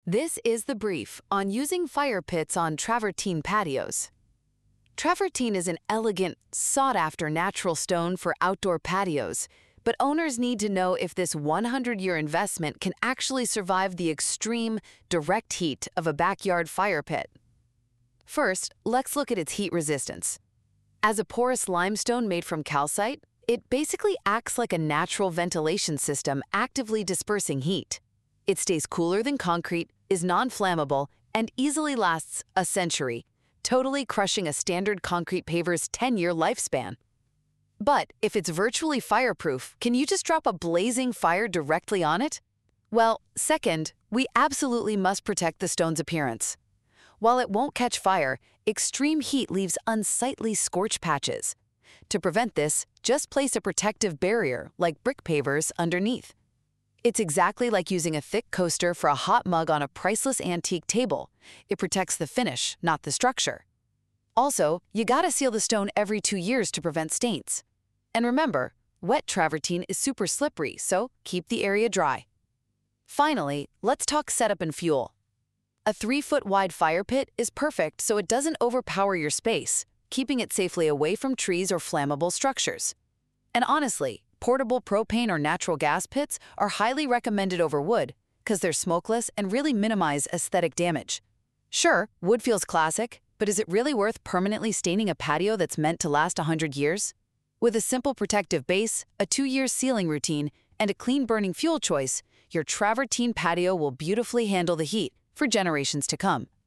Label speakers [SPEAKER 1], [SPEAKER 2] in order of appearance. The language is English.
[SPEAKER 1] This is the brief on using fire pits on travertine patios. Travertine is an elegant, sought-after natural stone for outdoor patios, but owners need to know if this 100-year investment can actually survive the extreme, direct heat of a backyard fire pit. First, let's look at its heat resistance. As a porous limestone made from calcite, it basically acts like a natural ventilation system actively dispersing heat. It stays cooler than concrete, is non-flammable, and easily lasts a century, totally crushing a standard concrete paver's 10-year lifespan. But if it's virtually fireproof, can you just drop a blazing fire directly on it? Well, second, we absolutely must protect the stone's appearance. While it won't catch fire, extreme heat leaves unsightly scorch patches. To prevent this, just place a protective barrier, like brick pavers, underneath. It's exactly like using a thick coaster for a hot mug on a priceless antique table. It protects the finish, not the structure. Also, you gotta seal the stone every 2 years to prevent stains. And remember, wet travertine is super slippery, so keep the area dry. Finally, let's talk setup and fuel. A 3-foot wide fire pit is perfect so it doesn't overpower your space, keeping it safely away from trees or flammable structures. And honestly, portable propane or natural gas pits are highly recommended over wood because they're smokeless and really minimize aesthetic damage. Sure, wood feels classic, but is it really worth permanently staining a patio that's meant to last 100 years? With a simple protective base, a 2-year sealing routine, and a clean burning fuel choice, your travertine patio will beautifully handle the heat for generations to come.